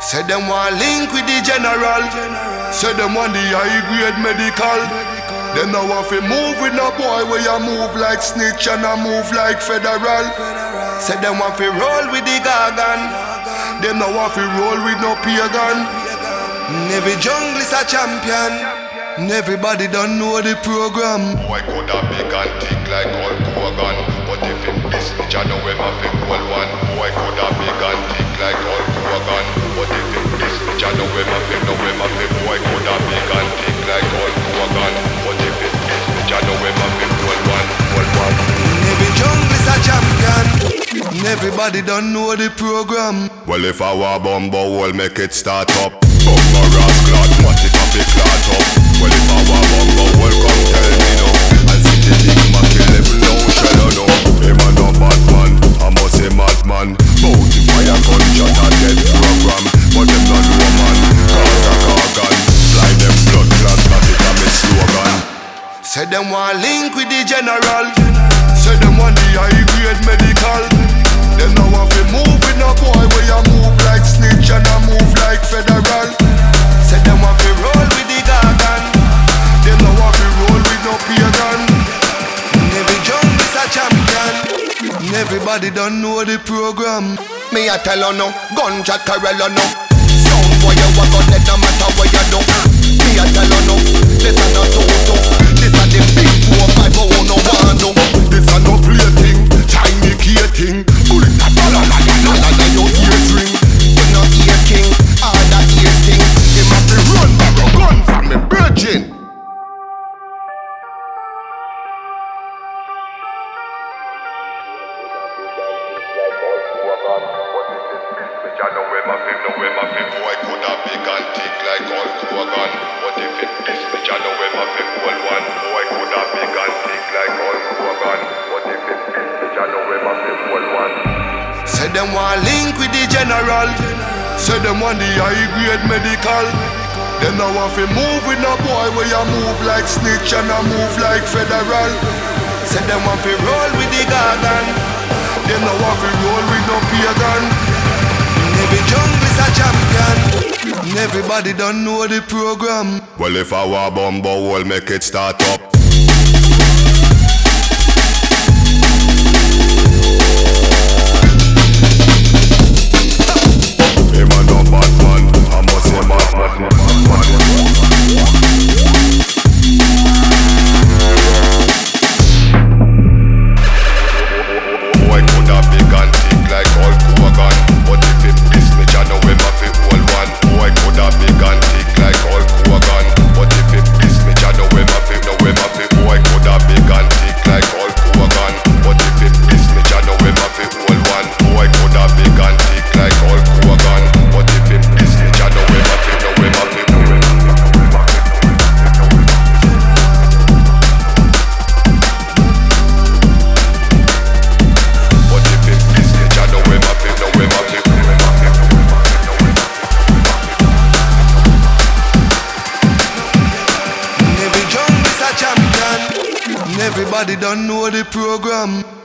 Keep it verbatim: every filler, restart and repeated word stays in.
Say them want link with the general. Say them want the high grade medical. Them now want to move with no boy where you move like snitch and I move like federal. Say them want to roll with the gargan. Them now want to roll with no pagan. Every jungle is a champion. Everybody don't know the program. Boy could have big and thick like Hulk Hogan, but if him this bitch I know him have a cool one. Boy could have big and thick like Hulk Hogan, but if him this bitch I know him have a know him have a boy could have big and thick like Hulk Hogan, but if him this bitch I know him have a cool one, cool one. Every jungle is a champion. Everybody don't know the program. Well if I were bumbo will make it start up. Bumbo ras clot, what it up it clot up. Well if I were bumbo will come tell me no. And see the big Mac eleven no shell no. Him a no Batman, I must say madman. Bounty fire gunshot a dead program. But them not woman, cause a cargan. Fly them blood clot, that it a me slogan. Say them want link with the general. Say them want the high grade medical. Them now want to move with no boy where you move like snitch and I move like federal. Say them want to roll with the gargan. Them now want to roll with no pagan. Every jungle is a champion. Everybody don't know the program. Me a tell you no, gunshot carrel you no. Sound boy you a gun let no matter what you do. Me a tell you no, this a no toto. This a the big four five oh no one no. This a no play thing, tiny key thing. Bullet la la la la la la la your ears ring. You no ear king, all that ears thing. Him a fi run back a gun from me virgin. Boy could have big and thick like Hulk Hogan, but if it this bitch I know him have a cool one. Boy could have big and thick like Hulk Hogan, but if it this bitch I know him have a cool one. Say them want link with the general. Say them want the high grade medical. Them now want to move with no boy where you move like snitch and I move like federal. Say them want to roll with the gargan. Them now want to roll with no pagan. Every jungle is a champion. Everybody don't know the program. Well if I were bumbo will make it start up. Him a no Batman, I must say madman. Boy could have big and thick like Hulk Hogan, but if him this bitch I know him have a whole one. Boy could have big and thick like Hulk Hogan, but if him this bitch I know him have a know him have a boy could have big and thick like Hulk Hogan, but if him this bitch I know him have a whole one. Boy could have big and thick like Hulk Hogan, but if him this bitch I know him have a know him have a. Everybody don't know the program.